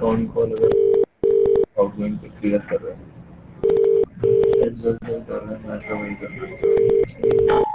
On call अगर outgoing पे clear कर रहे हैं, एडजस्ट कर रहे हैं, मैं तो वही करना चाहिए।